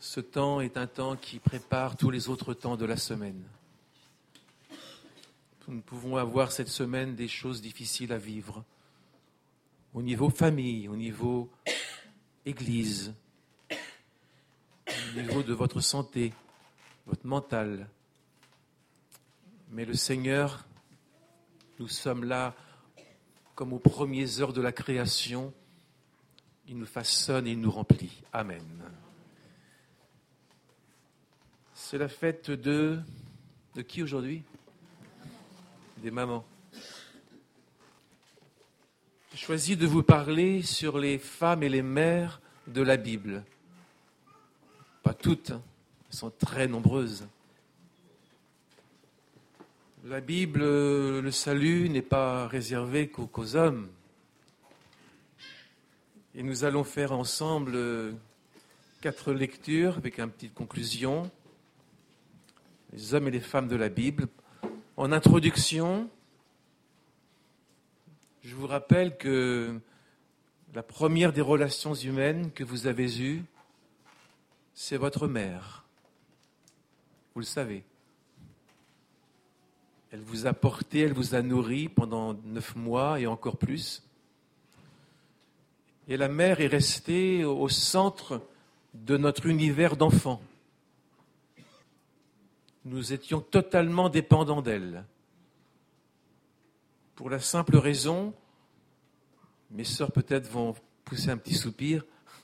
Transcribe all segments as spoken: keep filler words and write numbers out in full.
Ce temps est un temps qui prépare tous les autres temps de la semaine. Nous pouvons avoir cette semaine des choses difficiles à vivre, au niveau famille, au niveau église, au niveau de votre santé, votre mental. Mais le Seigneur, nous sommes là comme aux premières heures de la création. Il nous façonne et il nous remplit. Amen. C'est la fête de... De qui aujourd'hui ? Des mamans. J'ai choisi de vous parler sur les femmes et les mères de la Bible. Pas toutes, hein. Elles sont très nombreuses. La Bible, le salut n'est pas réservé qu'aux, qu'aux hommes. Et nous allons faire ensemble quatre lectures avec une petite conclusion. Les hommes et les femmes de la Bible. En introduction, je vous rappelle que la première des relations humaines que vous avez eues, c'est votre mère. Vous le savez. Elle vous a porté, elle vous a nourri pendant neuf mois et encore plus. Et la mère est restée au centre de notre univers d'enfants. Nous étions totalement dépendants d'elle. Pour la simple raison, mes sœurs peut-être vont pousser un petit soupir,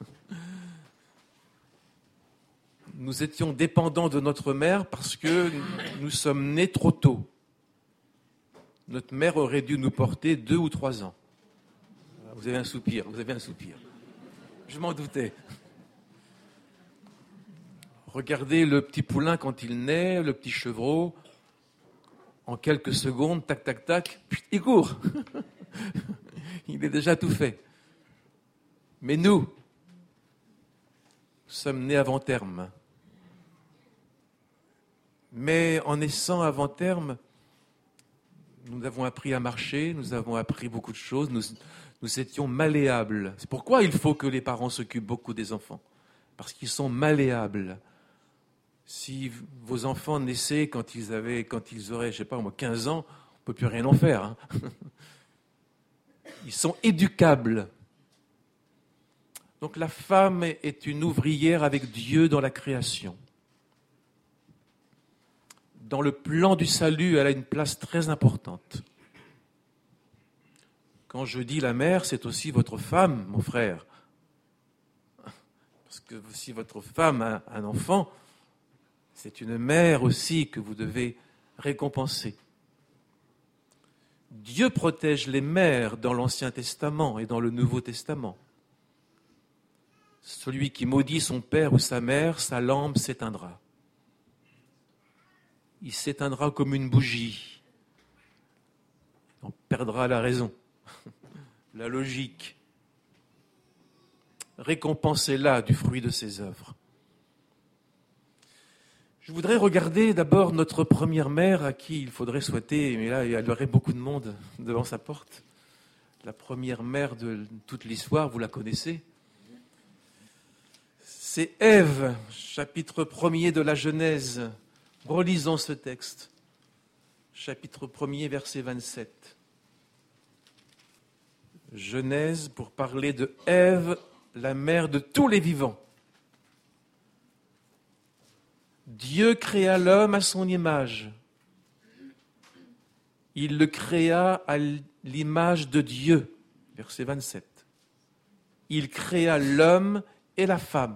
nous étions dépendants de notre mère parce que nous sommes nés trop tôt. Notre mère aurait dû nous porter deux ou trois ans. Vous avez un soupir, vous avez un soupir. Je m'en doutais. Regardez le petit poulain quand il naît, le petit chevreau. En quelques secondes, tac, tac, tac, il court. Il est déjà tout fait. Mais nous, nous sommes nés avant terme. Mais en naissant avant terme, nous avons appris à marcher, nous avons appris beaucoup de choses, nous, nous étions malléables. C'est pourquoi il faut que les parents s'occupent beaucoup des enfants. Parce qu'ils sont malléables. Si vos enfants naissaient quand ils avaient, quand ils auraient, je sais pas moi, quinze ans, on ne peut plus rien en faire. Hein. Ils sont éducables. Donc la femme est une ouvrière avec Dieu dans la création. Dans le plan du salut, elle a une place très importante. Quand je dis la mère, c'est aussi votre femme, mon frère. Parce que si votre femme a un enfant, c'est une mère aussi que vous devez récompenser. Dieu protège les mères dans l'Ancien Testament et dans le Nouveau Testament. Celui qui maudit son père ou sa mère, sa lampe s'éteindra. Il s'éteindra comme une bougie. On perdra la raison, la logique. Récompensez-la du fruit de ses œuvres. Je voudrais regarder d'abord notre première mère à qui il faudrait souhaiter, mais là il y aurait beaucoup de monde devant sa porte. La première mère de toute l'histoire, vous la connaissez. C'est Ève, chapitre premier de la Genèse. Relisons ce texte. Chapitre premier, verset vingt-sept. Genèse pour parler de Ève, la mère de tous les vivants. Dieu créa l'homme à son image. Il le créa à l'image de Dieu. Verset vingt-sept. Il créa l'homme et la femme.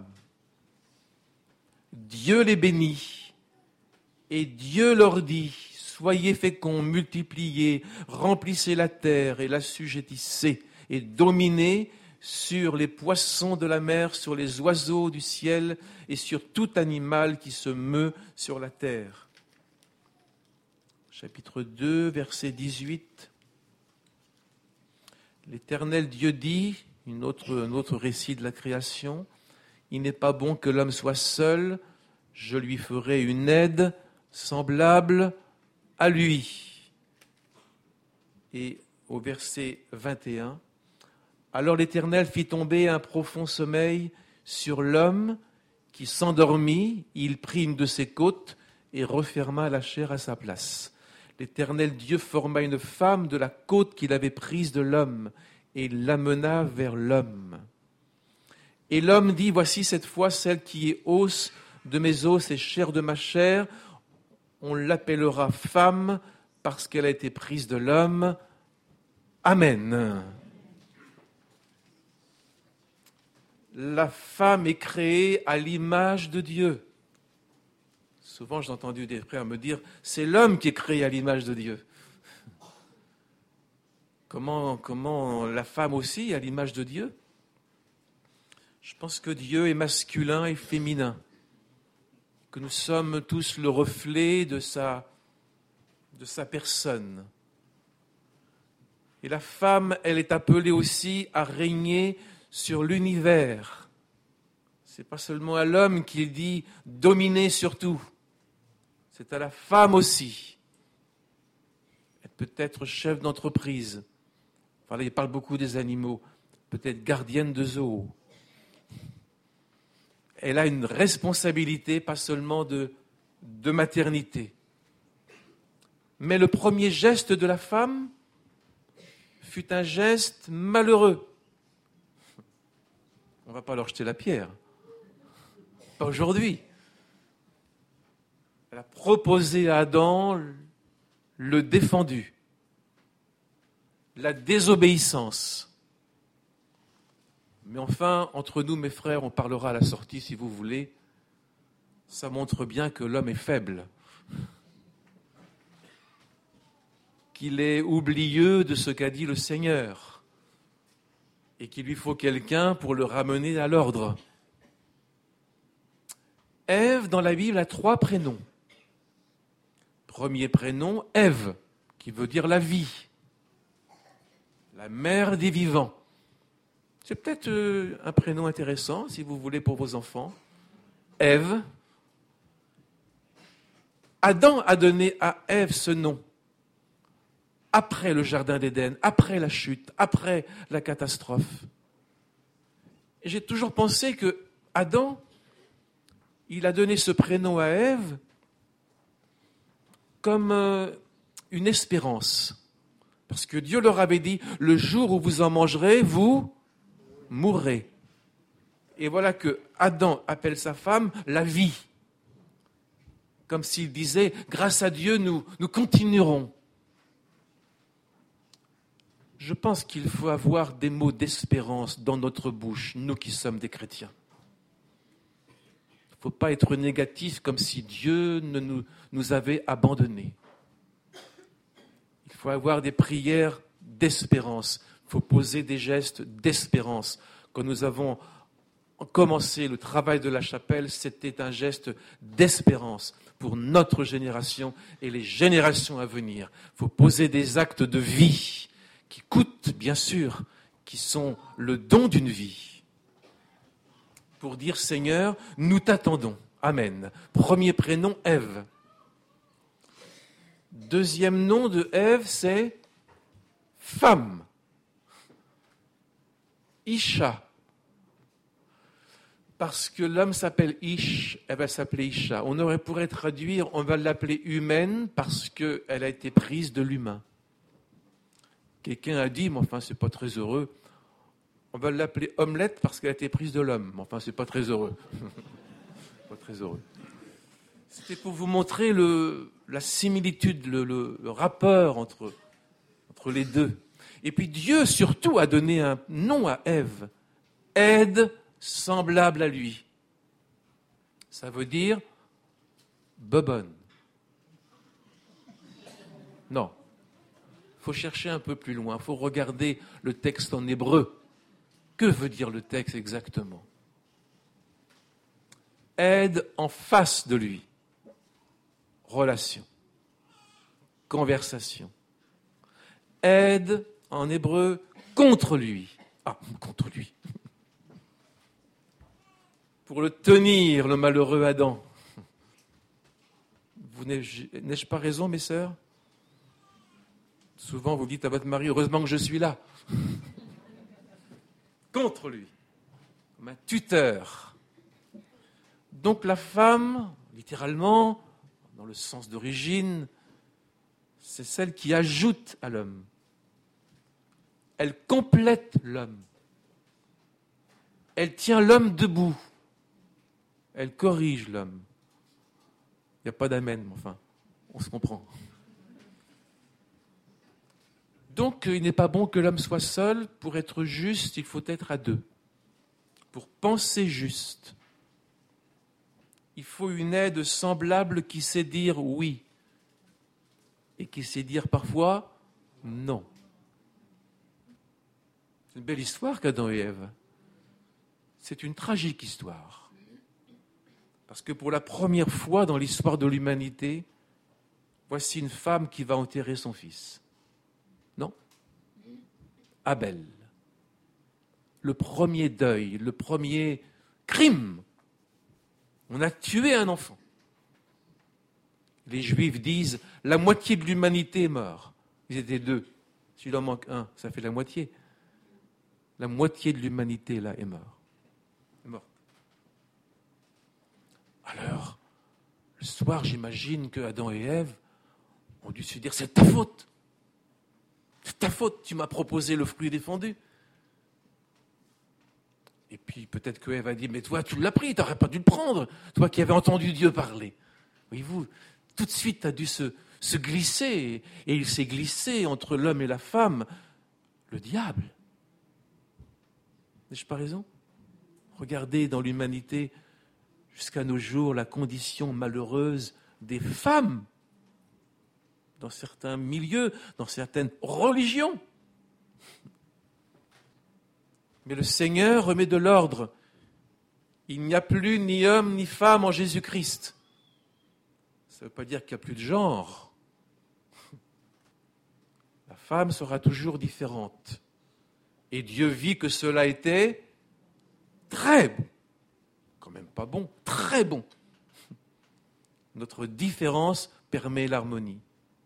Dieu les bénit et Dieu leur dit, soyez féconds, multipliez, remplissez la terre et l'assujettissez et dominez sur les poissons de la mer, sur les oiseaux du ciel et sur tout animal qui se meut sur la terre. Chapitre deux, verset dix-huit. L'Éternel Dieu dit, une autre, un autre récit de la création, « Il n'est pas bon que l'homme soit seul, je lui ferai une aide semblable à lui. » Et au verset vingt et un, « Alors l'Éternel fit tomber un profond sommeil sur l'homme qui s'endormit, il prit une de ses côtes et referma la chair à sa place. L'Éternel Dieu forma une femme de la côte qu'il avait prise de l'homme et l'amena vers l'homme. Et l'homme dit, voici cette fois celle qui est os de mes os et chair de ma chair. On l'appellera femme parce qu'elle a été prise de l'homme. Amen. La femme est créée à l'image de Dieu. Souvent, j'ai entendu des frères me dire, c'est l'homme qui est créé à l'image de Dieu. Comment, comment la femme aussi à l'image de Dieu? Je pense que Dieu est masculin et féminin, que nous sommes tous le reflet de sa, de sa personne. Et la femme, elle est appelée aussi à régner sur l'univers. Ce n'est pas seulement à l'homme qu'il dit dominer sur tout. C'est à la femme aussi. Elle peut être chef d'entreprise. Enfin, là, il parle beaucoup des animaux. Peut-être gardienne de zoo. Elle a une responsabilité, pas seulement de, de maternité. Mais le premier geste de la femme fut un geste malheureux. On ne va pas leur jeter la pierre. Pas aujourd'hui. Elle a proposé à Adam le défendu, la désobéissance. Mais enfin, entre nous, mes frères, on parlera à la sortie si vous voulez. Ça montre bien que l'homme est faible, qu'il est oublieux de ce qu'a dit le Seigneur et qu'il lui faut quelqu'un pour le ramener à l'ordre. Ève, dans la Bible, a trois prénoms. Premier prénom, Ève, qui veut dire la vie, la mère des vivants. C'est peut-être euh, un prénom intéressant, si vous voulez, pour vos enfants. Ève. Adam a donné à Ève ce nom après le jardin d'Éden, après la chute, après la catastrophe. Et j'ai toujours pensé que Adam, il a donné ce prénom à Ève comme euh, une espérance. Parce que Dieu leur avait dit, le jour où vous en mangerez, vous mourrez. Et voilà que Adam appelle sa femme la vie. Comme s'il disait, grâce à Dieu, nous, nous continuerons. Je pense qu'il faut avoir des mots d'espérance dans notre bouche, nous qui sommes des chrétiens. Il ne faut pas être négatif comme si Dieu ne nous, nous avait abandonnés. Il faut avoir des prières d'espérance. Il faut poser des gestes d'espérance. Quand nous avons commencé le travail de la chapelle, c'était un geste d'espérance pour notre génération et les générations à venir. Il faut poser des actes de vie qui coûtent, bien sûr, qui sont le don d'une vie. Pour dire, Seigneur, nous t'attendons. Amen. Premier prénom, Ève. Deuxième nom de Ève, c'est femme. Isha. Parce que l'homme s'appelle Ish, elle va s'appeler Isha. On aurait pourrait traduire, on va l'appeler humaine parce qu'elle a été prise de l'humain. Quelqu'un a dit, mais enfin c'est pas très heureux, on va l'appeler omelette parce qu'elle a été prise de l'homme. Mais enfin c'est pas très heureux. Pas très heureux. C'était pour vous montrer le, la similitude, le, le, le rapport entre, entre les deux. Et puis Dieu surtout a donné un nom à Ève. Aide semblable à lui. Ça veut dire bobonne. Non. Il faut chercher un peu plus loin. Il faut regarder le texte en hébreu. Que veut dire le texte exactement? Aide en face de lui. Relation. Conversation. Aide en hébreu contre lui. Ah, contre lui. Pour le tenir, le malheureux Adam. Vous n'ai-je pas raison, mes sœurs? Souvent, vous dites à votre mari, heureusement que je suis là. Contre lui. Comme un tuteur. Donc la femme, littéralement, dans le sens d'origine, c'est celle qui ajoute à l'homme. Elle complète l'homme. Elle tient l'homme debout. Elle corrige l'homme. Il n'y a pas d'amen, mais enfin, on se comprend. Donc, il n'est pas bon que l'homme soit seul. Pour être juste, il faut être à deux. Pour penser juste, il faut une aide semblable qui sait dire oui et qui sait dire parfois non. C'est une belle histoire qu'Adam et Ève. C'est une tragique histoire. Parce que pour la première fois dans l'histoire de l'humanité, voici une femme qui va enterrer son fils. Non ? Abel. Le premier deuil, le premier crime. On a tué un enfant. Les Juifs disent, la moitié de l'humanité est morte. Ils étaient deux. S'il en manque un, ça fait la moitié. La moitié de l'humanité, là, est morte. Est morte. Alors, le soir, j'imagine que Adam et Ève ont dû se dire, c'est ta faute. C'est ta faute, tu m'as proposé le fruit défendu. Et puis peut-être que Ève a dit, mais toi tu l'as pris, tu n'aurais pas dû le prendre, toi qui avais entendu Dieu parler. Voyez-vous, tout de suite a dû se, se glisser, et il s'est glissé entre l'homme et la femme, le diable. N'ai-je pas raison ? Regardez dans l'humanité, jusqu'à nos jours, la condition malheureuse des femmes, dans certains milieux, dans certaines religions. Mais le Seigneur remet de l'ordre. Il n'y a plus ni homme ni femme en Jésus-Christ. Ça ne veut pas dire qu'il n'y a plus de genre. La femme sera toujours différente. Et Dieu vit que cela était très bon. Quand même pas bon, très bon. Notre différence permet l'harmonie.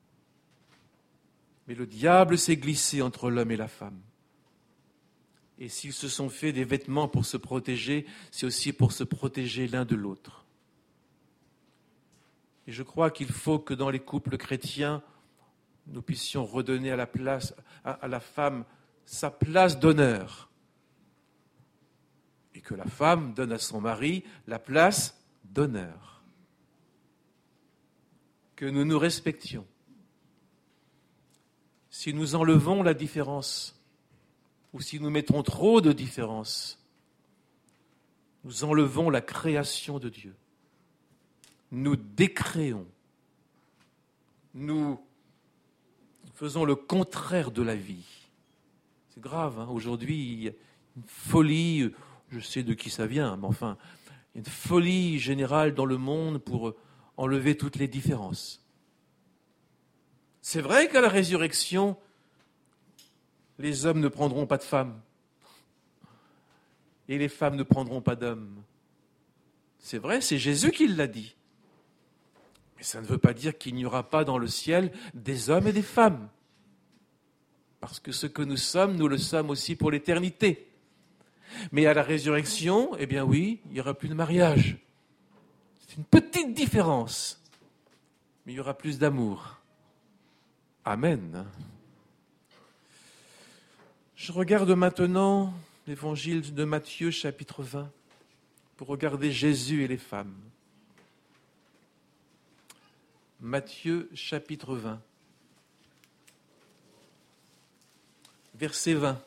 Mais le diable s'est glissé entre l'homme et la femme. Et s'ils se sont fait des vêtements pour se protéger, c'est aussi pour se protéger l'un de l'autre. Et je crois qu'il faut que dans les couples chrétiens, nous puissions redonner à la place, à, à la femme sa place d'honneur. Et que la femme donne à son mari la place d'honneur. Que nous nous respections. Si nous enlevons la différence, ou si nous mettons trop de différence, nous enlevons la création de Dieu. Nous décréons. Nous faisons le contraire de la vie. C'est grave, hein. Aujourd'hui, il y a une folie, je sais de qui ça vient, mais enfin, il y a une folie générale dans le monde pour enlever toutes les différences. C'est vrai qu'à la résurrection, les hommes ne prendront pas de femmes. Et les femmes ne prendront pas d'hommes. C'est vrai, c'est Jésus qui l'a dit. Mais ça ne veut pas dire qu'il n'y aura pas dans le ciel des hommes et des femmes. Parce que ce que nous sommes, nous le sommes aussi pour l'éternité. Mais à la résurrection, eh bien oui, il n'y aura plus de mariage. C'est une petite différence. Mais il y aura plus d'amour. Amen. Je regarde maintenant l'évangile de Matthieu, chapitre vingt, pour regarder Jésus et les femmes. Matthieu, chapitre vingt, verset vingt.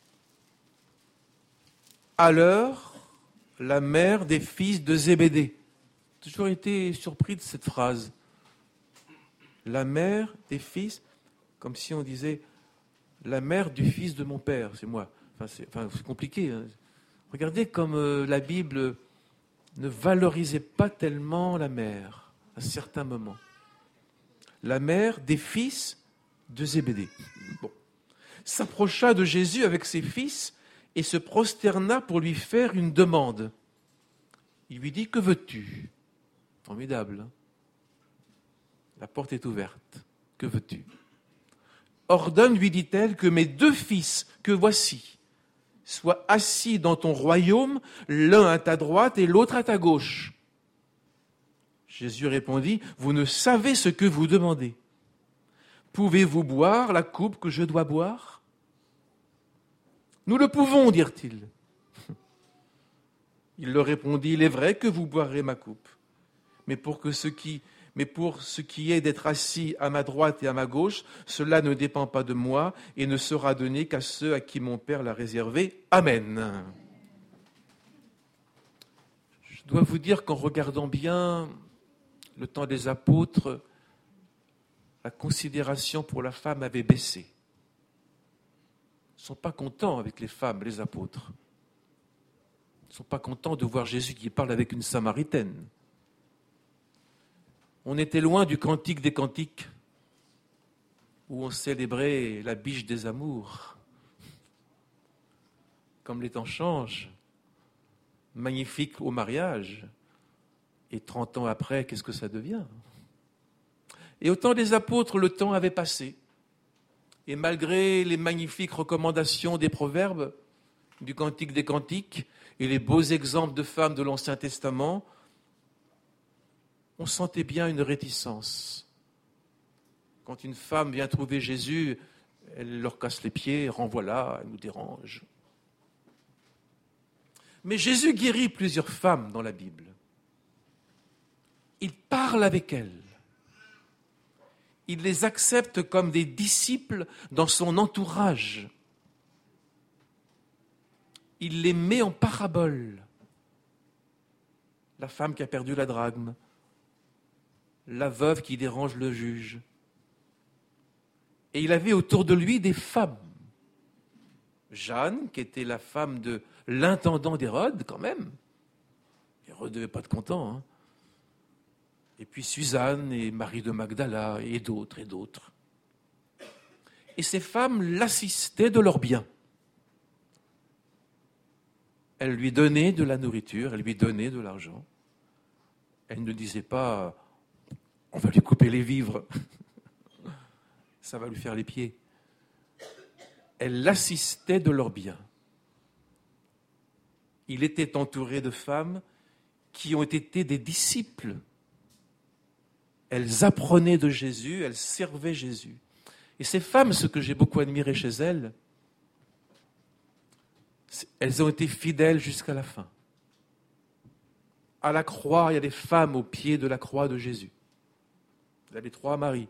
Alors, la mère des fils de Zébédée. J'ai toujours été surpris de cette phrase. La mère des fils, comme si on disait la mère du fils de mon père, c'est moi. Enfin, c'est, enfin, c'est compliqué. Hein. Regardez comme euh, la Bible ne valorisait pas tellement la mère à certains moments. La mère des fils de Zébédée. Bon. S'approcha de Jésus avec ses fils et se prosterna pour lui faire une demande. Il lui dit, que veux-tu ? Formidable. Hein ? La porte est ouverte. Que veux-tu ? Ordonne, lui dit-elle, que mes deux fils, que voici, soient assis dans ton royaume, l'un à ta droite et l'autre à ta gauche. Jésus répondit, « Vous ne savez ce que vous demandez. Pouvez-vous boire la coupe que je dois boire ?» Nous le pouvons, dirent-ils. Il leur répondit, « Il est vrai que vous boirez ma coupe, mais pour, que ce qui, mais pour ce qui est d'être assis à ma droite et à ma gauche, cela ne dépend pas de moi et ne sera donné qu'à ceux à qui mon Père l'a réservé. Amen. » Je dois vous dire qu'en regardant bien le temps des apôtres, la considération pour la femme avait baissé. Ils ne sont pas contents avec les femmes, les apôtres. Ils ne sont pas contents de voir Jésus qui parle avec une Samaritaine. On était loin du cantique des cantiques, où on célébrait la biche des amours. Comme les temps changent, magnifique au mariage, et trente ans après, qu'est-ce que ça devient ? Et au temps des apôtres, le temps avait passé. Et malgré les magnifiques recommandations des proverbes, du Cantique des Cantiques, et les beaux exemples de femmes de l'Ancien Testament, on sentait bien une réticence. Quand une femme vient trouver Jésus, elle leur casse les pieds, renvoie là, elle nous dérange. Mais Jésus guérit plusieurs femmes dans la Bible. Il parle avec elles. Il les accepte comme des disciples dans son entourage. Il les met en parabole. La femme qui a perdu la drachme, la veuve qui dérange le juge. Et il avait autour de lui des femmes. Jeanne, qui était la femme de l'intendant d'Hérode, quand même. Hérode ne devait pas être content, hein. Et puis Suzanne et Marie de Magdala et d'autres et d'autres. Et ces femmes l'assistaient de leurs biens. Elles lui donnaient de la nourriture, elles lui donnaient de l'argent. Elles ne disaient pas « on va lui couper les vivres, ça va lui faire les pieds ». Elles l'assistaient de leurs biens. Il était entouré de femmes qui ont été des disciples. Elles apprenaient de Jésus, elles servaient Jésus. Et ces femmes, ce que j'ai beaucoup admiré chez elles, elles ont été fidèles jusqu'à la fin. À la croix, il y a des femmes au pied de la croix de Jésus. Il y a les trois Maries.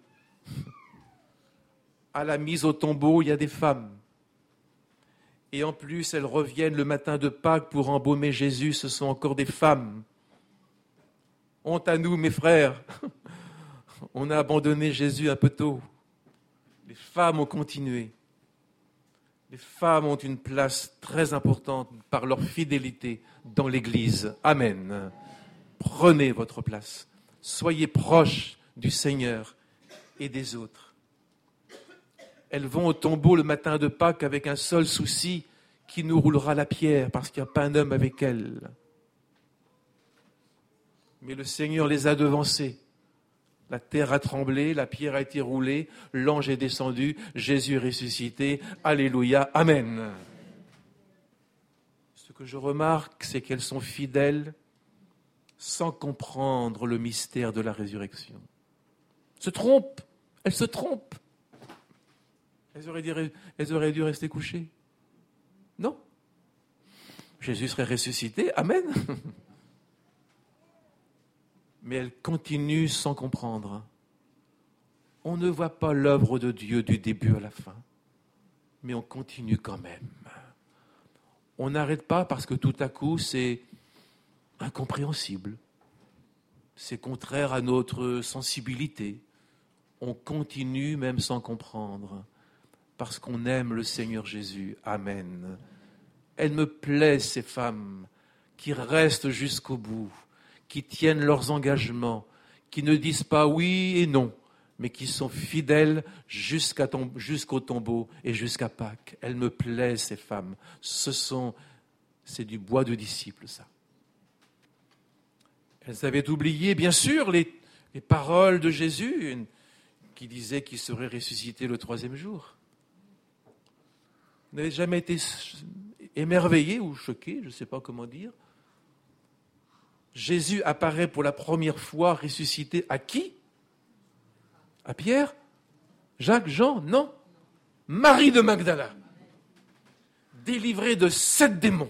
À la mise au tombeau, il y a des femmes. Et en plus, elles reviennent le matin de Pâques pour embaumer Jésus, ce sont encore des femmes. Honte à nous, mes frères. On a abandonné Jésus un peu tôt. Les femmes ont continué. Les femmes ont une place très importante par leur fidélité dans l'Église. Amen. Prenez votre place. Soyez proches du Seigneur et des autres. Elles vont au tombeau le matin de Pâques avec un seul souci, qui nous roulera la pierre parce qu'il n'y a pas un homme avec elles. Mais le Seigneur les a devancées. La terre a tremblé, la pierre a été roulée, l'ange est descendu, Jésus est ressuscité. Alléluia, amen. Ce que je remarque, c'est qu'elles sont fidèles sans comprendre le mystère de la résurrection. Elles se trompent, elles se trompent. Elles auraient dû, elles auraient dû rester couchées. Non. Jésus serait ressuscité, amen. Mais elles continuent sans comprendre. On ne voit pas l'œuvre de Dieu du début à la fin, mais on continue quand même. On n'arrête pas parce que tout à coup c'est incompréhensible, c'est contraire à notre sensibilité. On continue même sans comprendre, parce qu'on aime le Seigneur Jésus. Amen. Elles me plaisent, ces femmes qui restent jusqu'au bout, qui tiennent leurs engagements, qui ne disent pas oui et non, mais qui sont fidèles jusqu'à tom- jusqu'au tombeau et jusqu'à Pâques. Elles me plaisent, ces femmes. Ce sont, c'est du bois de disciples, ça. Elles avaient oublié, bien sûr, les, les paroles de Jésus, qui disait qu'il serait ressuscité le troisième jour. Vous n'avez jamais été émerveillé ou choqué, je ne sais pas comment dire. Jésus apparaît pour la première fois ressuscité à qui? À Pierre? Jacques? Jean? Non. Marie de Magdala, délivrée de sept démons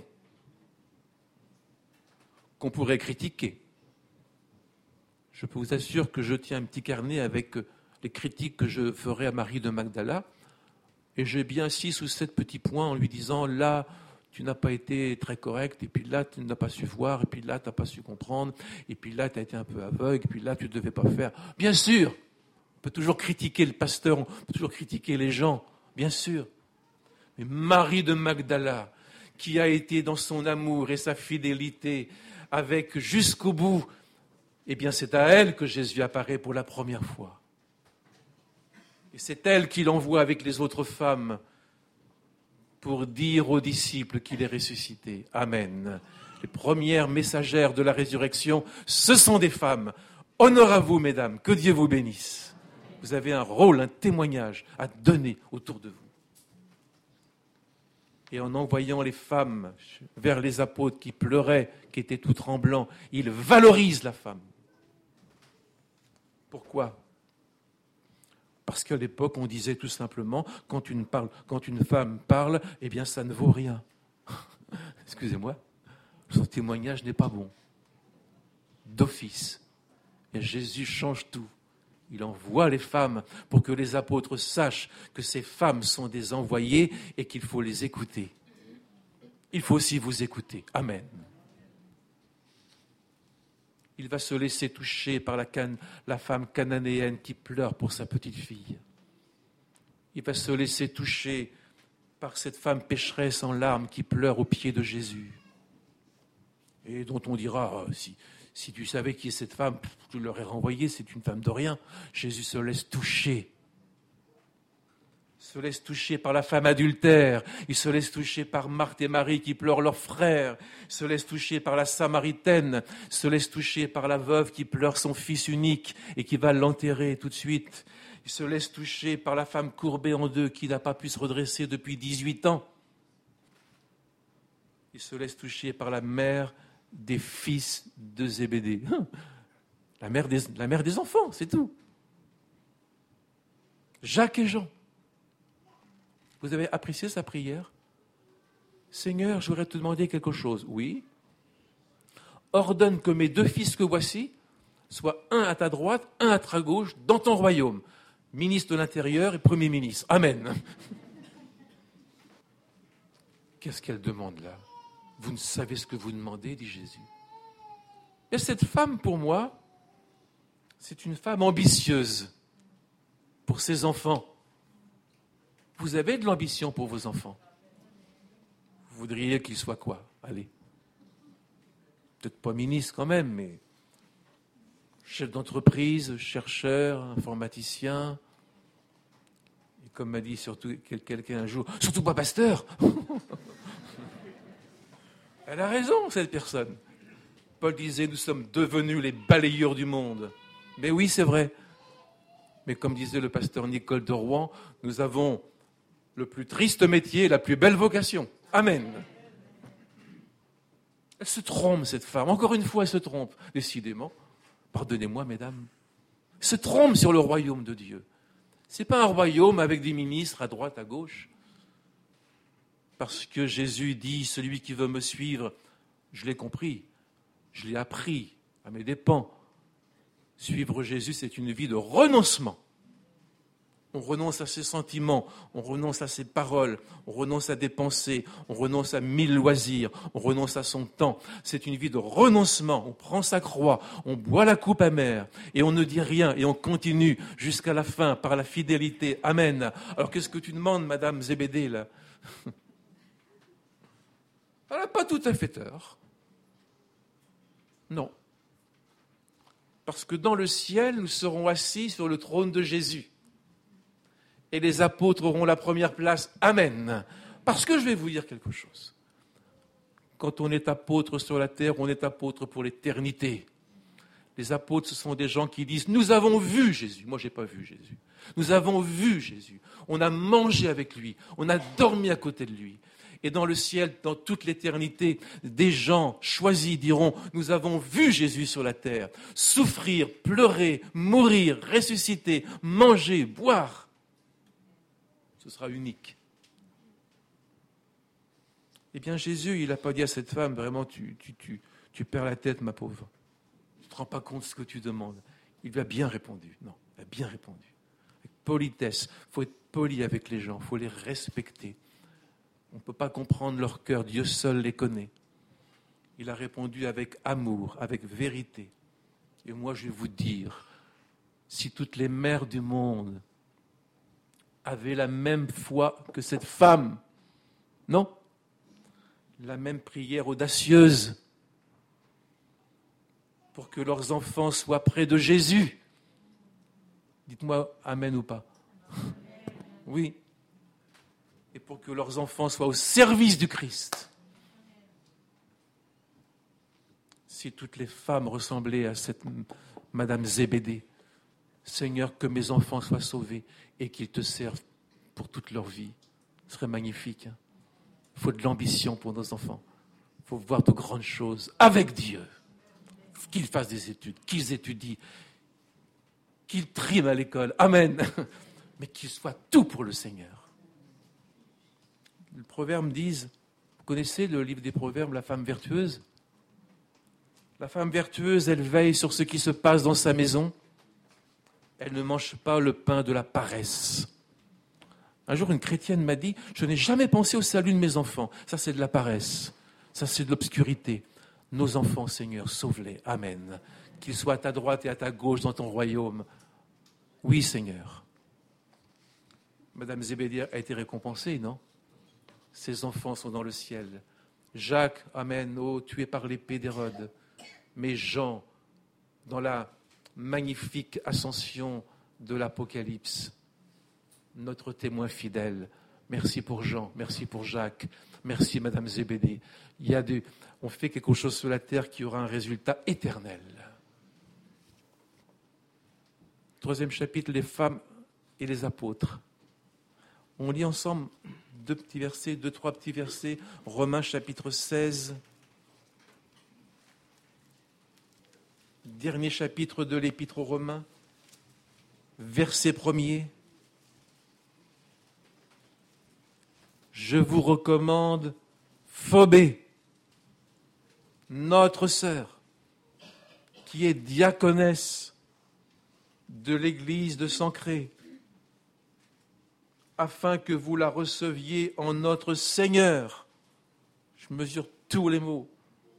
qu'on pourrait critiquer. Je peux vous assurer que je tiens un petit carnet avec les critiques que je ferai à Marie de Magdala, et j'ai bien six ou sept petits points en lui disant là, tu n'as pas été très correct, et puis là, tu n'as pas su voir, et puis là, tu n'as pas su comprendre, et puis là, tu as été un peu aveugle, et puis là, tu ne devais pas faire. Bien sûr, on peut toujours critiquer le pasteur, on peut toujours critiquer les gens, bien sûr. Mais Marie de Magdala, qui a été dans son amour et sa fidélité avec jusqu'au bout, eh bien, c'est à elle que Jésus apparaît pour la première fois. Et c'est elle qui l'envoie avec les autres femmes pour dire aux disciples qu'il est ressuscité. Amen. Les premières messagères de la résurrection, ce sont des femmes. Honneur à vous, mesdames. Que Dieu vous bénisse. Vous avez un rôle, un témoignage à donner autour de vous. Et en envoyant les femmes vers les apôtres qui pleuraient, qui étaient tout tremblants, il valorise la femme. Pourquoi ? Parce qu'à l'époque, on disait tout simplement, quand une, parle, quand une femme parle, eh bien, ça ne vaut rien. Excusez-moi, son témoignage n'est pas bon. D'office. Et Jésus change tout. Il envoie les femmes pour que les apôtres sachent que ces femmes sont des envoyées et qu'il faut les écouter. Il faut aussi vous écouter. Amen. Il va se laisser toucher par la, can- la femme cananéenne qui pleure pour sa petite fille. Il va se laisser toucher par cette femme pécheresse en larmes qui pleure aux pieds de Jésus. Et dont on dira, oh, si, si tu savais qui est cette femme, tu l'aurais renvoyée, c'est une femme de rien. Jésus se laisse toucher. Se laisse toucher par la femme adultère, il se laisse toucher par Marthe et Marie qui pleurent leur frère, il se laisse toucher par la Samaritaine, il se laisse toucher par la veuve qui pleure son fils unique et qui va l'enterrer tout de suite, il se laisse toucher par la femme courbée en deux qui n'a pas pu se redresser depuis dix-huit ans, il se laisse toucher par la mère des fils de Zébédée, la mère des, la mère des enfants, c'est tout. Jacques et Jean. Vous avez apprécié sa prière? Seigneur, je voudrais te demander quelque chose. Oui. Ordonne que mes deux fils que voici soient un à ta droite, un à ta gauche, dans ton royaume. Ministre de l'Intérieur et Premier ministre. Amen. Qu'est-ce qu'elle demande là? Vous ne savez ce que vous demandez, dit Jésus. Et cette femme, pour moi, c'est une femme ambitieuse pour ses enfants. Vous avez de l'ambition pour vos enfants. Vous voudriez qu'ils soient quoi? Allez. Peut-être pas ministre quand même, mais chef d'entreprise, chercheur, informaticien. Et comme m'a dit surtout quelqu'un un jour, surtout pas pasteur. Elle a raison, cette personne. Paul disait, nous sommes devenus les balayeurs du monde. Mais oui, c'est vrai. Mais comme disait le pasteur Nicole de Rouen, nous avons le plus triste métier et la plus belle vocation. Amen. Elle se trompe, cette femme. Encore une fois, elle se trompe. Décidément. Pardonnez-moi, mesdames. Elle se trompe sur le royaume de Dieu. Ce n'est pas un royaume avec des ministres à droite, à gauche. Parce que Jésus dit, celui qui veut me suivre, je l'ai compris, je l'ai appris à mes dépens. Suivre Jésus, c'est une vie de renoncement. On renonce à ses sentiments, on renonce à ses paroles, on renonce à des pensées, on renonce à mille loisirs, on renonce à son temps. C'est une vie de renoncement. On prend sa croix, on boit la coupe amère et on ne dit rien et on continue jusqu'à la fin par la fidélité. Amen. Alors qu'est-ce que tu demandes, Madame Zébédée, là? Elle n'a pas tout à fait tort. Non. Parce que dans le ciel, nous serons assis sur le trône de Jésus. Et les apôtres auront la première place. Amen. Parce que je vais vous dire quelque chose. Quand on est apôtre sur la terre, on est apôtre pour l'éternité. Les apôtres, ce sont des gens qui disent, nous avons vu Jésus. Moi, je n'ai pas vu Jésus. Nous avons vu Jésus. On a mangé avec lui. On a dormi à côté de lui. Et dans le ciel, dans toute l'éternité, des gens choisis diront, nous avons vu Jésus sur la terre, souffrir, pleurer, mourir, ressusciter, manger, boire. Ce sera unique. Eh bien, Jésus, il n'a pas dit à cette femme, vraiment, tu, tu, tu, tu perds la tête, ma pauvre. Tu ne te rends pas compte de ce que tu demandes. Il lui a bien répondu. Non, il a bien répondu. Avec politesse, il faut être poli avec les gens, il faut les respecter. On ne peut pas comprendre leur cœur, Dieu seul les connaît. Il a répondu avec amour, avec vérité. Et moi, je vais vous dire, si toutes les mères du monde avaient la même foi que cette femme, non, la même prière audacieuse pour que leurs enfants soient près de Jésus. Dites-moi amen ou pas. Oui. Et pour que leurs enfants soient au service du Christ. Si toutes les femmes ressemblaient à cette Madame Zébédée, Seigneur, que mes enfants soient sauvés et qu'ils te servent pour toute leur vie, ce serait magnifique. Hein. Il faut de l'ambition pour nos enfants. Il faut voir de grandes choses avec Dieu. Qu'ils fassent des études, qu'ils étudient, qu'ils triment à l'école. Amen. Mais qu'ils soient tout pour le Seigneur. Les proverbes disent, vous connaissez le livre des proverbes, la femme vertueuse? La femme vertueuse, elle veille sur ce qui se passe dans sa maison. Elle ne mange pas le pain de la paresse. Un jour, une chrétienne m'a dit, je n'ai jamais pensé au salut de mes enfants. Ça, c'est de la paresse. Ça, c'est de l'obscurité. Nos enfants, Seigneur, sauve-les. Amen. Qu'ils soient à ta droite et à ta gauche dans ton royaume. Oui, Seigneur. Madame Zébédée a été récompensée, non? Ses enfants sont dans le ciel. Jacques, amen, oh, tué par l'épée d'Hérode. Mais Jean, dans la magnifique ascension de l'Apocalypse, notre témoin fidèle. Merci pour Jean, merci pour Jacques, merci Madame Zébédée. Il y a des, on fait quelque chose sur la terre qui aura un résultat éternel. Troisième chapitre, les femmes et les apôtres. On lit ensemble deux petits versets, deux, trois petits versets. Romains chapitre seize. Dernier chapitre de l'Épître aux Romains. Verset premier. Je vous recommande Phobé, notre sœur, qui est diaconesse de l'église de Sancré, afin que vous la receviez en notre Seigneur. Je mesure tous les mots.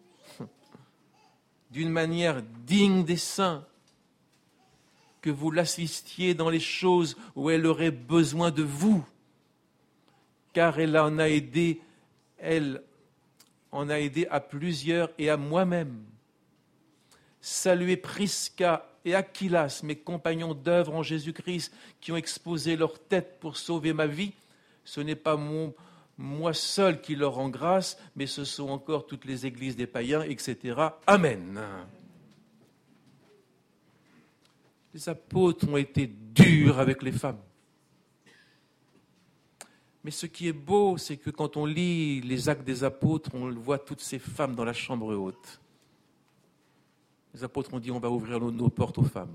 D'une manière digne des saints, que vous l'assistiez dans les choses où elle aurait besoin de vous, car elle en a aidé, elle en a aidé à plusieurs et à moi-même. Saluez Prisca et Aquilas, mes compagnons d'œuvre en Jésus-Christ, qui ont exposé leur tête pour sauver ma vie. Ce n'est pas mon, moi seul qui leur rend grâce, mais ce sont encore toutes les églises des païens, et cetera. Amen. Les apôtres ont été durs avec les femmes. Mais ce qui est beau, c'est que quand on lit les actes des apôtres, on voit toutes ces femmes dans la chambre haute. Les apôtres ont dit, on va ouvrir nos, nos portes aux femmes.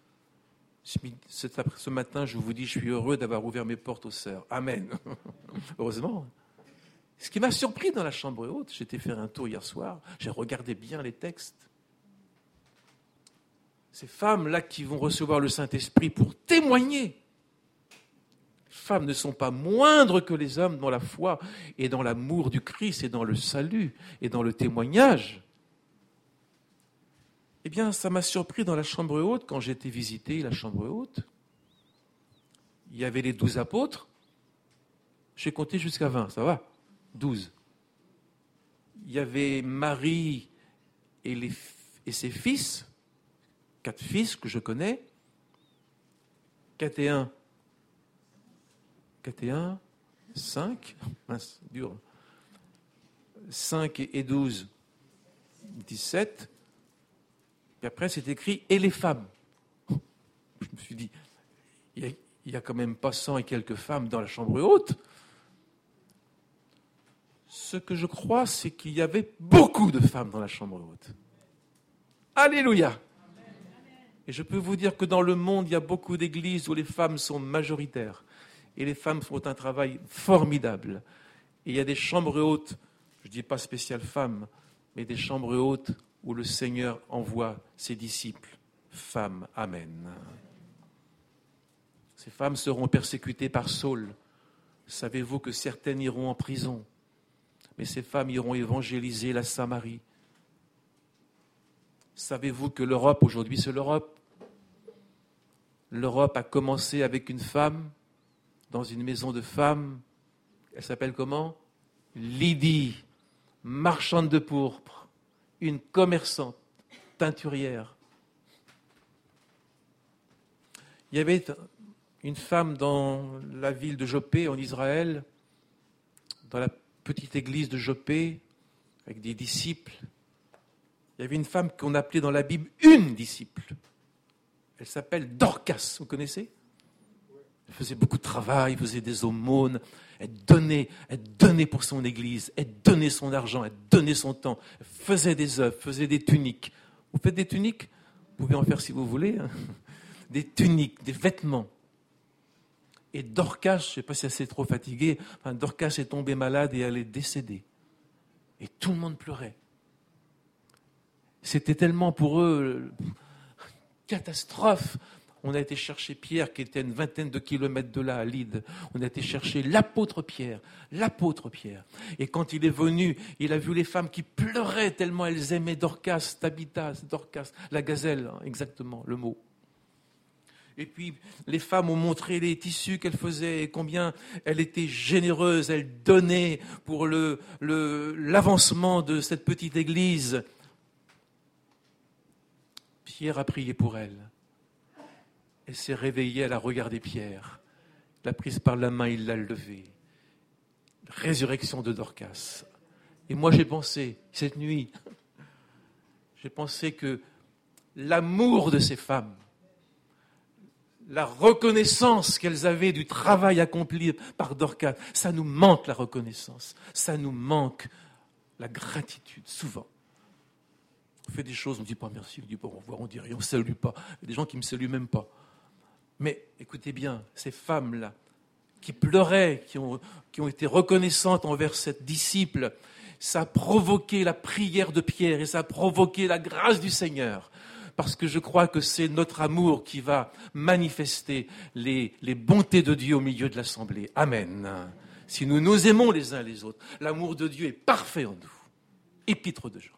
Ce matin, je vous dis, je suis heureux d'avoir ouvert mes portes aux sœurs. Amen. Heureusement. Ce qui m'a surpris dans la chambre haute, j'étais faire un tour hier soir, j'ai regardé bien les textes. Ces femmes-là qui vont recevoir le Saint-Esprit pour témoigner. Les femmes ne sont pas moindres que les hommes dans la foi et dans l'amour du Christ et dans le salut et dans le témoignage. Eh bien, ça m'a surpris dans la chambre haute, quand j'ai été visiter la chambre haute. Il y avait les douze apôtres. J'ai compté jusqu'à vingt, ça va? Douze. Il y avait Marie et, les, et ses fils, quatre fils que je connais. Quatre et un. Quatre et un, cinq. Mince, dur. Cinq et douze, dix-sept. Et après, c'est écrit « et les femmes ». Je me suis dit, il n'y a, a quand même pas cent et quelques femmes dans la chambre haute. Ce que je crois, c'est qu'il y avait beaucoup de femmes dans la chambre haute. Alléluia! Et je peux vous dire que dans le monde, il y a beaucoup d'églises où les femmes sont majoritaires. Et les femmes font un travail formidable. Et il y a des chambres hautes, je ne dis pas spéciales femmes, mais des chambres hautes où le Seigneur envoie ses disciples, femmes. Amen. Ces femmes seront persécutées par Saul. Savez-vous que certaines iront en prison? Mais ces femmes iront évangéliser la Samarie. Savez-vous que l'Europe, aujourd'hui c'est l'Europe, l'Europe a commencé avec une femme, dans une maison de femmes. Elle s'appelle comment? Lydie, marchande de pourpre, une commerçante, teinturière. Il y avait une femme dans la ville de Jopé, en Israël, dans la petite église de Jopé, avec des disciples. Il y avait une femme qu'on appelait dans la Bible une disciple. Elle s'appelle Dorcas, vous connaissez? Elle faisait beaucoup de travail, elle faisait des aumônes, elle donnait, elle donnait pour son église, elle donnait son argent, elle donnait son temps, elle faisait des œuvres, faisait des tuniques. Vous faites des tuniques? Vous pouvez en faire si vous voulez. Hein. Des tuniques, des vêtements. Et Dorcas, je ne sais pas si elle s'est trop fatiguée, enfin, Dorcas est tombée malade et elle est décédée. Et tout le monde pleurait. C'était tellement pour eux une catastrophe. On a été chercher Pierre, qui était à une vingtaine de kilomètres de là, à Lyde. On a été chercher l'apôtre Pierre, l'apôtre Pierre. Et quand il est venu, il a vu les femmes qui pleuraient tellement elles aimaient Dorcas, Tabitha, Dorcas, la gazelle, hein, exactement, le mot. Et puis, les femmes ont montré les tissus qu'elles faisaient et combien elles étaient généreuses, elles donnaient pour le, le, l'avancement de cette petite église. Pierre a prié pour elle. Elle s'est réveillée, elle a regardé Pierre. Il l'a prise par la main, il l'a levée. Résurrection de Dorcas. Et moi, j'ai pensé, cette nuit, j'ai pensé que l'amour de ces femmes, la reconnaissance qu'elles avaient du travail accompli par Dorcas, ça nous manque la reconnaissance, ça nous manque la gratitude, souvent. On fait des choses, on ne dit pas merci, on dit pas au revoir, on ne dit rien, on ne salue pas. Il y a des gens qui ne me saluent même pas. Mais écoutez bien, ces femmes-là, qui pleuraient, qui ont, qui ont été reconnaissantes envers cette disciple, ça a provoqué la prière de Pierre et ça a provoqué la grâce du Seigneur. Parce que je crois que c'est notre amour qui va manifester les, les bontés de Dieu au milieu de l'assemblée. Amen. Si nous nous aimons les uns les autres, l'amour de Dieu est parfait en nous. Épître de Jean.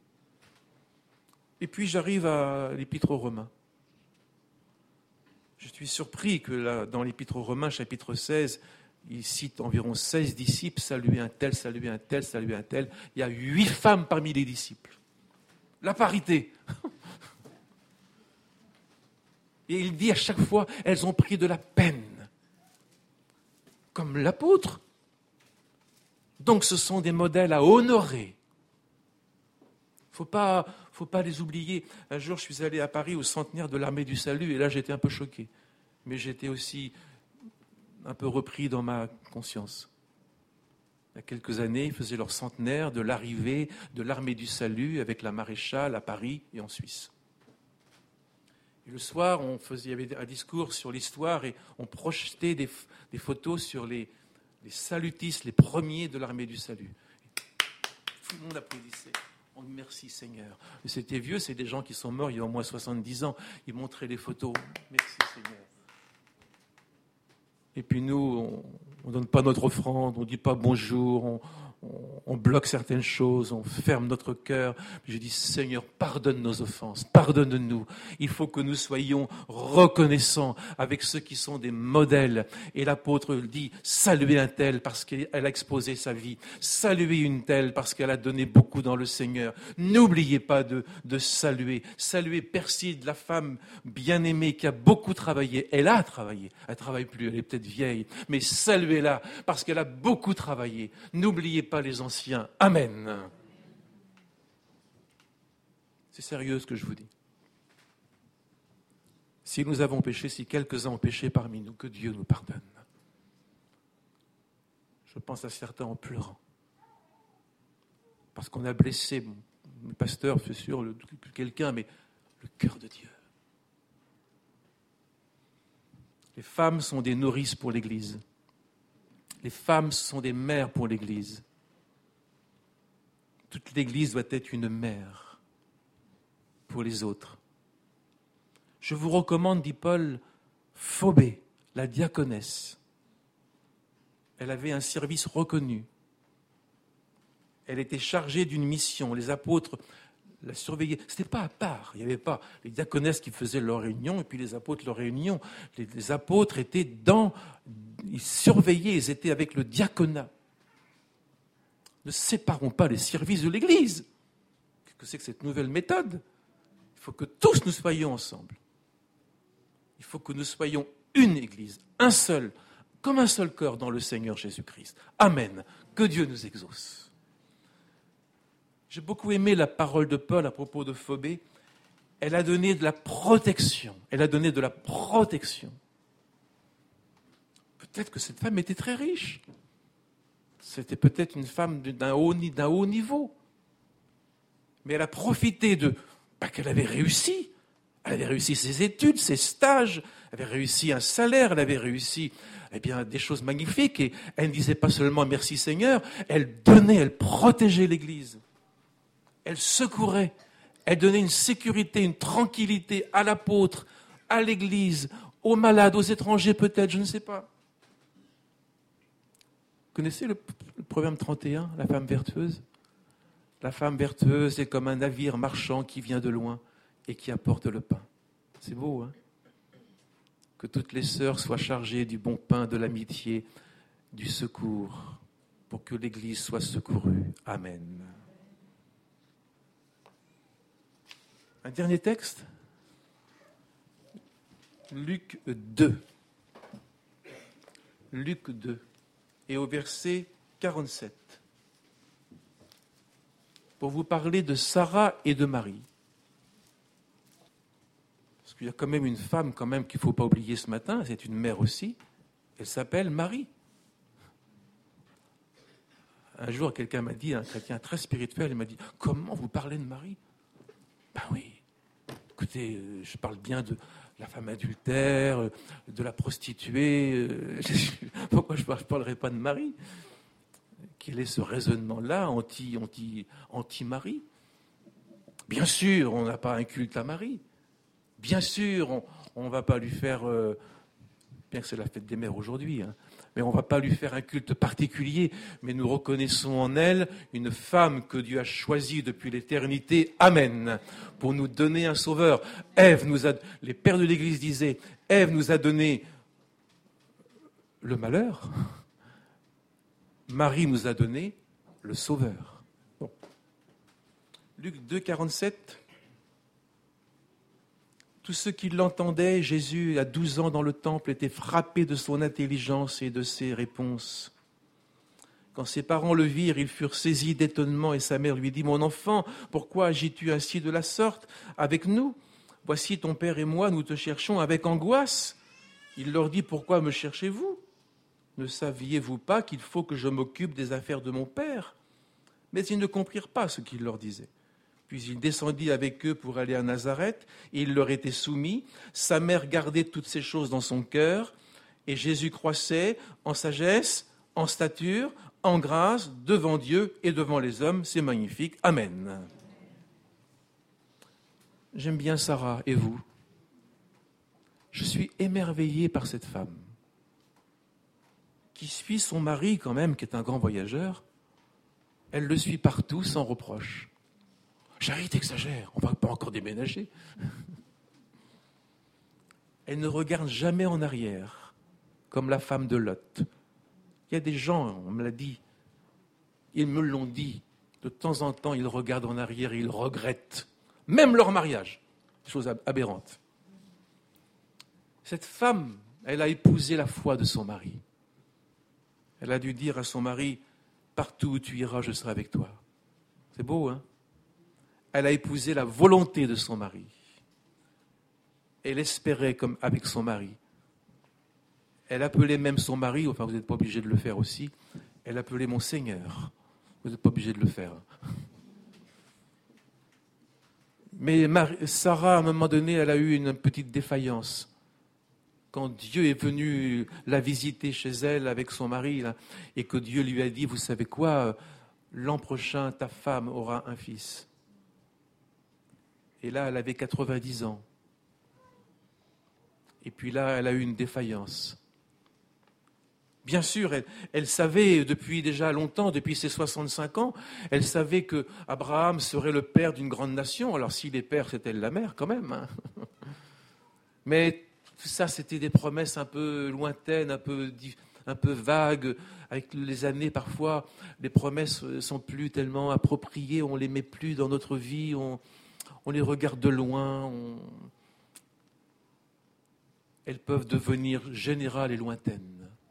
Et puis j'arrive à l'Épître aux Romains. Je suis surpris que là, dans l'Épître aux Romains, chapitre seize, il cite environ seize disciples, saluer un tel, saluer un tel, saluer un tel. Il y a huit femmes parmi les disciples. La parité. Et il dit à chaque fois, elles ont pris de la peine. Comme l'apôtre. Donc ce sont des modèles à honorer. Il ne faut pas, faut pas les oublier. Un jour, je suis allé à Paris au centenaire de l'Armée du Salut, et là, j'étais un peu choqué. Mais j'étais aussi un peu repris dans ma conscience. Il y a quelques années, ils faisaient leur centenaire de l'arrivée de l'Armée du Salut avec la maréchale à Paris et en Suisse. Et le soir, on faisait, il y avait un discours sur l'histoire et on projetait des, des photos sur les, les salutistes, les premiers de l'Armée du Salut. Et tout le monde applaudissait. On dit merci Seigneur. Et c'était vieux, c'est des gens qui sont morts il y a au moins soixante-dix ans. Ils montraient les photos. Merci Seigneur. Et puis nous, on ne donne pas notre offrande, on ne dit pas bonjour, on, on, on bloque certaines choses, on ferme notre cœur. Je dis Seigneur, pardonne nos offenses, pardonne-nous. Il faut que nous soyons reconnaissants avec ceux qui sont des modèles. Et l'apôtre dit, saluez un tel parce qu'elle a exposé sa vie. Saluez une telle parce qu'elle a donné beaucoup dans le Seigneur. N'oubliez pas de, de saluer. Saluez Perside, la femme bien-aimée qui a beaucoup travaillé. Elle a travaillé. Elle ne travaille plus, elle est peut-être vieille. Mais saluez-la parce qu'elle a beaucoup travaillé. N'oubliez pas les anciens. Amen. C'est sérieux ce que je vous dis. Si nous avons péché, si quelques-uns ont péché parmi nous, que Dieu nous pardonne. Je pense à certains en pleurant. parce qu'on a blessé bon, le pasteur, c'est sûr, le, quelqu'un, mais le cœur de Dieu. Les femmes sont des nourrices pour l'Église. Les femmes sont des mères pour l'Église. Toute l'Église doit être une mère pour les autres. Je vous recommande, dit Paul, Phobé, la diaconesse. Elle avait un service reconnu. Elle était chargée d'une mission. Les apôtres la surveillaient. Ce n'était pas à part. Il n'y avait pas les diaconesses qui faisaient leur réunion et puis les apôtres leur réunion. Les, les apôtres étaient dans... Ils surveillaient, ils étaient avec le diaconat. Ne séparons pas les services de l'Église. Qu'est-ce que c'est que cette nouvelle méthode ? Il faut que tous nous soyons ensemble. Il faut que nous soyons une Église, un seul, comme un seul corps dans le Seigneur Jésus-Christ. Amen. Que Dieu nous exauce. J'ai beaucoup aimé la parole de Paul à propos de Phobé. Elle a donné de la protection. Elle a donné de la protection. Peut-être que cette femme était très riche. C'était peut-être une femme d'un haut, d'un haut niveau. Mais elle a profité de... Pas qu'elle avait réussi. Elle avait réussi ses études, ses stages. Elle avait réussi un salaire. Elle avait réussi eh bien, des choses magnifiques. Et elle ne disait pas seulement « Merci Seigneur ». Elle donnait, elle protégeait l'Église. Elle secourait. Elle donnait une sécurité, une tranquillité à l'apôtre, à l'Église, aux malades, aux étrangers peut-être, je ne sais pas. Vous connaissez le, le proverbe trente et un, la femme vertueuse ? La femme vertueuse est comme un navire marchand qui vient de loin et qui apporte le pain. C'est beau, hein ? Que toutes les sœurs soient chargées du bon pain, de l'amitié, du secours, pour que l'Église soit secourue. Amen. Un dernier texte ? Luc deux. Luc deux. Et au verset quarante-sept, pour vous parler de Sarah et de Marie. Parce qu'il y a quand même une femme quand même qu'il ne faut pas oublier ce matin, c'est une mère aussi, elle s'appelle Marie. Un jour, quelqu'un m'a dit, un chrétien très spirituel, il m'a dit « Comment vous parlez de Marie ?» Ben oui, écoutez, je parle bien de la femme adultère, de la prostituée. Pourquoi je ne parlerai pas de Marie ? Quel est ce raisonnement-là anti, anti, anti-Marie ? Bien sûr, on n'a pas un culte à Marie. Bien sûr, on ne va pas lui faire, euh, bien que c'est la fête des mères aujourd'hui, hein, mais on ne va pas lui faire un culte particulier, mais nous reconnaissons en elle une femme que Dieu a choisie depuis l'éternité, Amen, pour nous donner un sauveur. Ève nous a, les pères de l'Église disaient, Ève nous a donné le malheur, Marie nous a donné le sauveur. Bon. Luc deux, quarante-sept. Tous ceux qui l'entendaient, Jésus, à douze ans dans le temple, étaient frappés de son intelligence et de ses réponses. Quand ses parents le virent, ils furent saisis d'étonnement et sa mère lui dit « Mon enfant, pourquoi agis-tu ainsi de la sorte avec nous ? Voici ton père et moi, nous te cherchons avec angoisse. » Il leur dit « Pourquoi me cherchez-vous ? Ne saviez-vous pas qu'il faut que je m'occupe des affaires de mon père ?» Mais ils ne comprirent pas ce qu'il leur disait. Puis il descendit avec eux pour aller à Nazareth, et il leur était soumis. Sa mère gardait toutes ces choses dans son cœur, et Jésus croissait en sagesse, en stature, en grâce, devant Dieu et devant les hommes. C'est magnifique. Amen. J'aime bien Sarah, et vous ? Je suis émerveillé par cette femme, qui suit son mari quand même, qui est un grand voyageur. Elle le suit partout sans reproche. Charlie, t'exagères, on ne va pas encore déménager. Elle ne regarde jamais en arrière, comme la femme de Lot. Il y a des gens, on me l'a dit, ils me l'ont dit, de temps en temps, ils regardent en arrière et ils regrettent, même leur mariage, chose aberrante. Cette femme, elle a épousé la foi de son mari. Elle a dû dire à son mari, partout où tu iras, je serai avec toi. C'est beau, hein ? Elle a épousé la volonté de son mari. Elle espérait comme avec son mari. Elle appelait même son mari, enfin vous n'êtes pas obligé de le faire aussi, elle appelait mon Seigneur. Vous n'êtes pas obligé de le faire. Mais Marie, Sarah, à un moment donné, elle a eu une petite défaillance. Quand Dieu est venu la visiter chez elle avec son mari, là, et que Dieu lui a dit, vous savez quoi, l'an prochain, ta femme aura un fils. Et là, elle avait quatre-vingt-dix ans. Et puis là, elle a eu une défaillance. Bien sûr, elle, elle savait depuis déjà longtemps, depuis ses soixante-cinq ans, elle savait que Abraham serait le père d'une grande nation. Alors s'il est père, c'est elle la mère quand même. Hein. Mais tout ça, c'était des promesses un peu lointaines, un peu, un peu vagues. Avec les années, parfois, les promesses ne sont plus tellement appropriées, on ne les met plus dans notre vie, on, on les regarde de loin. On... Elles peuvent devenir générales et lointaines.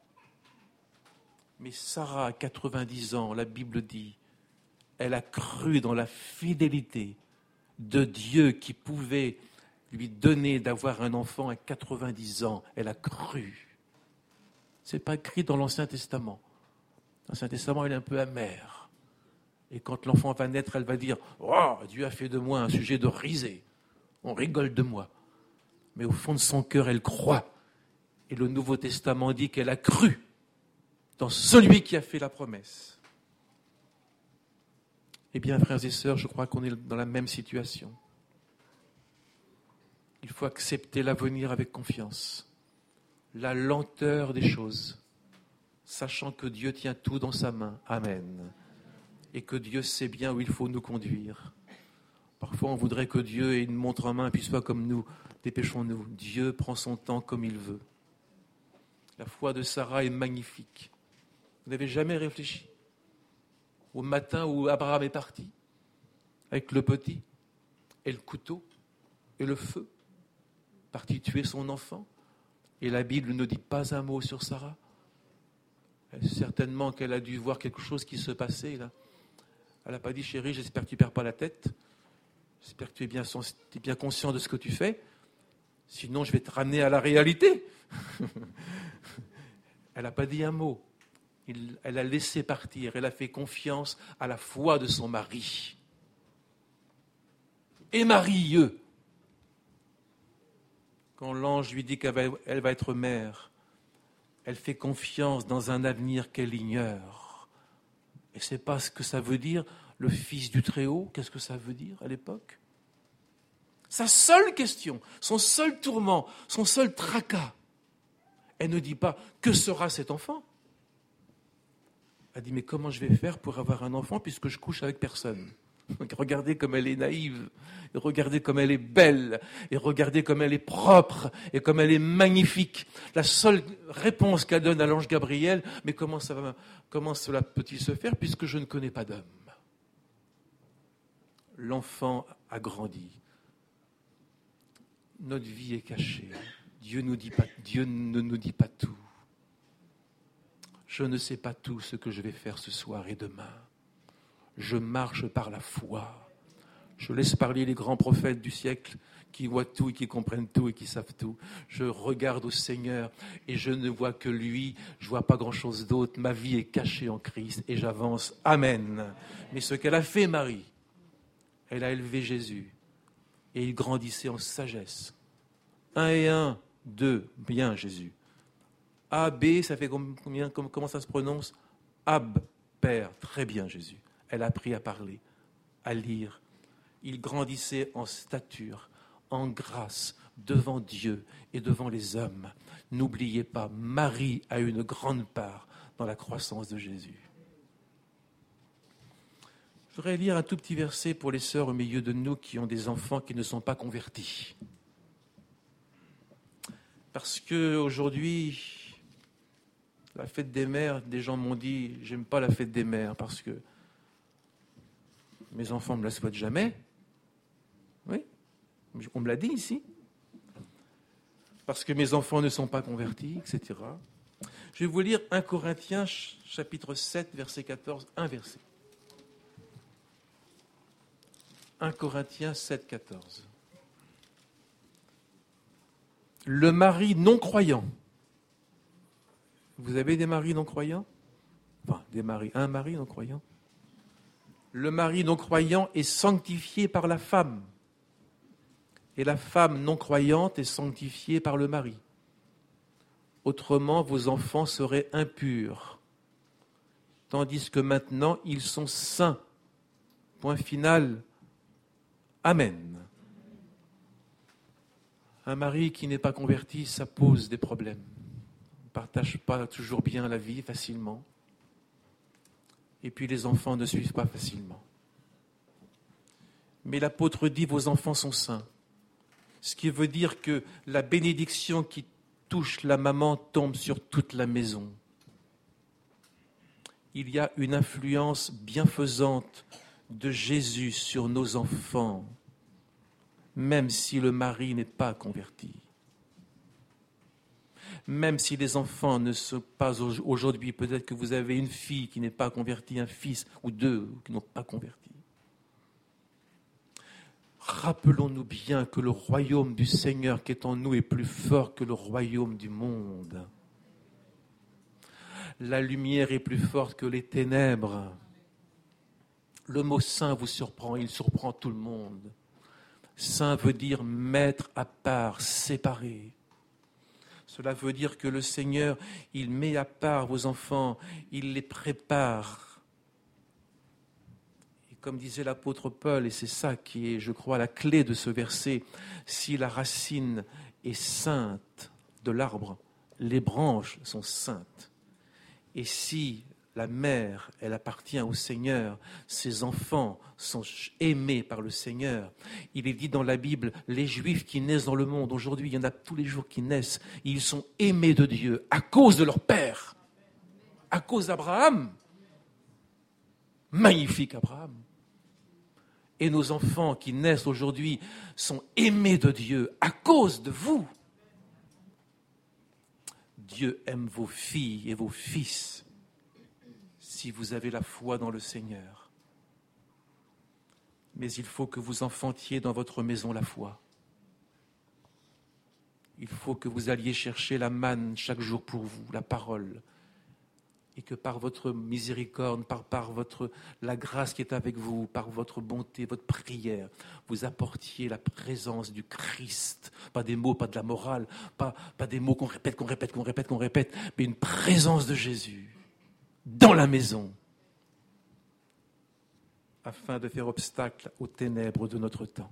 Mais Sarah, à quatre-vingt-dix ans, la Bible dit, elle a cru dans la fidélité de Dieu qui pouvait lui donner d'avoir un enfant à quatre-vingt-dix ans. Elle a cru. Ce n'est pas écrit dans l'Ancien Testament. L'Ancien Testament, il est un peu amer. Et quand l'enfant va naître, elle va dire « Oh, Dieu a fait de moi un sujet de risée. On rigole de moi. » Mais au fond de son cœur, elle croit. Et le Nouveau Testament dit qu'elle a cru dans celui qui a fait la promesse. Eh bien, frères et sœurs, je crois qu'on est dans la même situation. Il faut accepter l'avenir avec confiance, la lenteur des choses, sachant que Dieu tient tout dans sa main. Amen. Et que Dieu sait bien où il faut nous conduire. Parfois, on voudrait que Dieu ait une montre en main et puis soit comme nous. Dépêchons-nous. Dieu prend son temps comme il veut. La foi de Sarah est magnifique. Vous n'avez jamais réfléchi au matin où Abraham est parti, avec le petit et le couteau et le feu, parti tuer son enfant, et la Bible ne dit pas un mot sur Sarah. Certainement qu'elle a dû voir quelque chose qui se passait là. Elle n'a pas dit, chérie, j'espère que tu ne perds pas la tête, j'espère que tu es bien, tu es bien conscient de ce que tu fais, sinon je vais te ramener à la réalité. Elle n'a pas dit un mot. Il, elle a laissé partir, elle a fait confiance à la foi de son mari. Et Marie, eux, quand l'ange lui dit qu'elle va, elle va être mère, elle fait confiance dans un avenir qu'elle ignore. Et c'est pas ce que ça veut dire, le fils du Très-Haut, qu'est-ce que ça veut dire à l'époque? Sa seule question, son seul tourment, son seul tracas, elle ne dit pas « que sera cet enfant ?» Elle dit, mais comment je vais faire pour avoir un enfant puisque je couche avec personne? Regardez comme elle est naïve, et regardez comme elle est belle, et regardez comme elle est propre, et comme elle est magnifique. La seule réponse qu'elle donne à l'ange Gabriel, mais comment, ça va, comment cela peut-il se faire puisque je ne connais pas d'homme? L'enfant a grandi. Notre vie est cachée. Dieu, nous dit pas, Dieu ne nous dit pas tout. Je ne sais pas tout ce que je vais faire ce soir et demain. Je marche par la foi. Je laisse parler les grands prophètes du siècle qui voient tout et qui comprennent tout et qui savent tout. Je regarde au Seigneur et je ne vois que lui. Je ne vois pas grand-chose d'autre. Ma vie est cachée en Christ et j'avance. Amen. Mais ce qu'elle a fait, Marie, elle a élevé Jésus et il grandissait en sagesse. Un et un, deux, bien Jésus. A, B, ça fait combien, comment ça se prononce? Ab, Père, très bien Jésus. Elle a appris à parler, à lire. Il grandissait en stature, en grâce, devant Dieu et devant les hommes. N'oubliez pas, Marie a une grande part dans la croissance de Jésus. Je voudrais lire un tout petit verset pour les sœurs au milieu de nous qui ont des enfants qui ne sont pas convertis. Parce qu'aujourd'hui, la fête des mères, des gens m'ont dit, j'aime pas la fête des mères parce que mes enfants ne me la souhaitent jamais. Oui, on me l'a dit ici. Parce que mes enfants ne sont pas convertis, et cetera. Je vais vous lire un Corinthiens, chapitre sept, verset quatorze, un verset. un Corinthiens sept, quatorze. Le mari non-croyant. Vous avez des maris non-croyants? Enfin, des maris, un mari non-croyant. Le mari non-croyant est sanctifié par la femme. Et la femme non-croyante est sanctifiée par le mari. Autrement, vos enfants seraient impurs. Tandis que maintenant, ils sont saints. Point final. Amen. Un mari qui n'est pas converti, ça pose des problèmes. On ne partage pas toujours bien la vie facilement. Et puis les enfants ne suivent pas facilement. Mais l'apôtre dit, vos enfants sont saints. Ce qui veut dire que la bénédiction qui touche la maman tombe sur toute la maison. Il y a une influence bienfaisante de Jésus sur nos enfants, même si le mari n'est pas converti. Même si les enfants ne sont pas aujourd'hui, peut-être que vous avez une fille qui n'est pas convertie, un fils ou deux qui n'ont pas converti. Rappelons-nous bien que le royaume du Seigneur qui est en nous est plus fort que le royaume du monde. La lumière est plus forte que les ténèbres. Le mot saint vous surprend, il surprend tout le monde. Saint veut dire mettre à part, séparer. Cela veut dire que le Seigneur, il met à part vos enfants, il les prépare. Comme disait l'apôtre Paul, et c'est ça qui est, je crois, la clé de ce verset, si la racine est sainte de l'arbre, les branches sont saintes. Et si la mère, elle appartient au Seigneur, ses enfants sont aimés par le Seigneur. Il est dit dans la Bible, les Juifs qui naissent dans le monde, aujourd'hui, il y en a tous les jours qui naissent, ils sont aimés de Dieu à cause de leur père, à cause d'Abraham. Magnifique Abraham. Et nos enfants qui naissent aujourd'hui sont aimés de Dieu à cause de vous. Dieu aime vos filles et vos fils si vous avez la foi dans le Seigneur. Mais il faut que vous enfantiez dans votre maison la foi. Il faut que vous alliez chercher la manne chaque jour pour vous, la parole. Et que par votre miséricorde, par, par votre, la grâce qui est avec vous, par votre bonté, votre prière, vous apportiez la présence du Christ. Pas des mots, pas de la morale, pas, pas des mots qu'on répète, qu'on répète, qu'on répète, qu'on répète, mais une présence de Jésus dans la maison, afin de faire obstacle aux ténèbres de notre temps.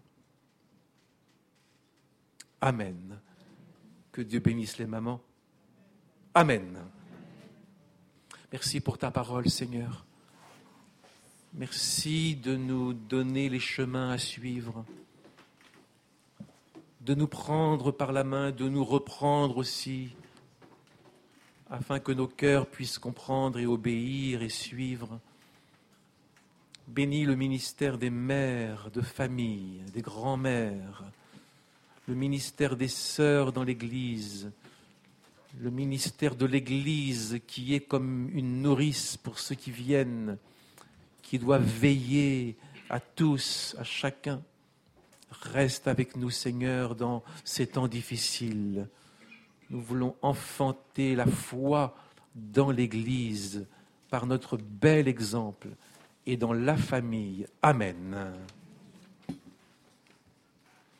Amen. Que Dieu bénisse les mamans. Amen. Merci pour ta parole, Seigneur. Merci de nous donner les chemins à suivre, de nous prendre par la main, de nous reprendre aussi, afin que nos cœurs puissent comprendre et obéir et suivre. Bénis le ministère des mères de famille, des grands-mères, le ministère des sœurs dans l'Église, le ministère de l'Église qui est comme une nourrice pour ceux qui viennent, qui doit veiller à tous, à chacun. Reste avec nous, Seigneur, dans ces temps difficiles. Nous voulons enfanter la foi dans l'Église par notre bel exemple et dans la famille. Amen.